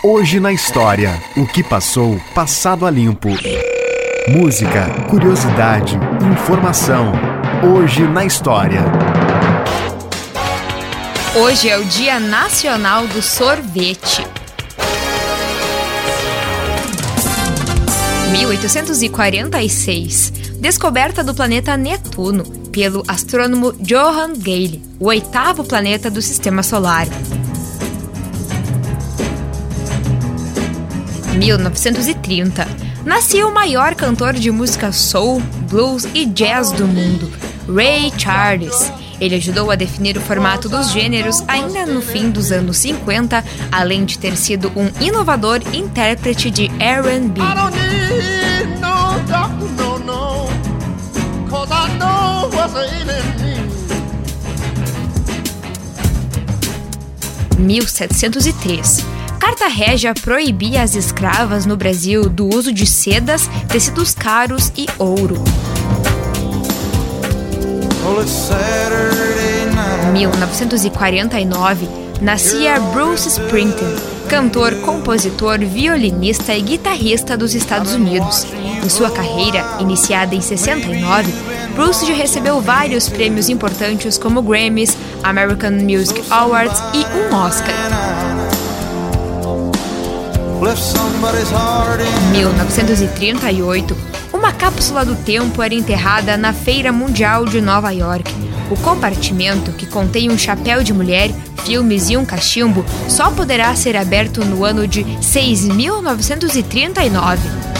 Hoje na história, o que passou, passado a limpo. Música, curiosidade, informação. Hoje na história. Hoje é o Dia Nacional do Sorvete. 1846. Descoberta do planeta Netuno pelo astrônomo Johann Galle, o oitavo planeta do Sistema Solar. 1930. Nascia o maior cantor de música soul, blues e jazz do mundo, Ray Charles. Ele ajudou a definir o formato dos gêneros ainda no fim dos anos 50, além de ter sido um inovador intérprete de R&B. 1703. Carta Régia proibia às escravas no Brasil do uso de sedas, tecidos caros e ouro. 1949. Nascia Bruce Springsteen, cantor, compositor, violinista e guitarrista dos Estados Unidos. Em sua carreira, iniciada em 69, Bruce já recebeu vários prêmios importantes como Grammys, American Music Awards e um Oscar. 1938. Uma cápsula do tempo era enterrada na Feira Mundial de Nova York. O compartimento, que contém um chapéu de mulher, filmes e um cachimbo, só poderá ser aberto no ano de 6.939.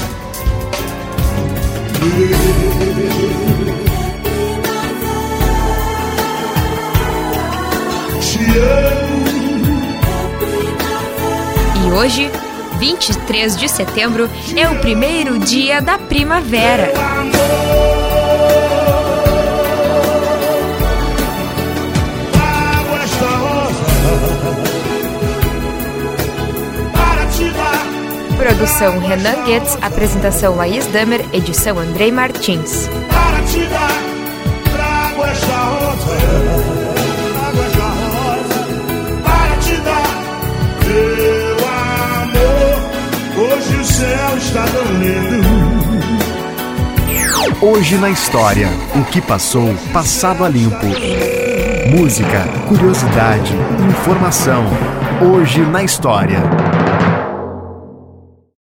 E hoje, 23 de setembro, é o primeiro dia da primavera. Produção Renan Goetz, apresentação Laís Damer, edição Andrei Martins. Para te dar, trago esta rosa, para te dar, meu amor, hoje o céu está tão lindo. Hoje na história, o que passou, passado a limpo. Música, curiosidade, informação. Hoje na história.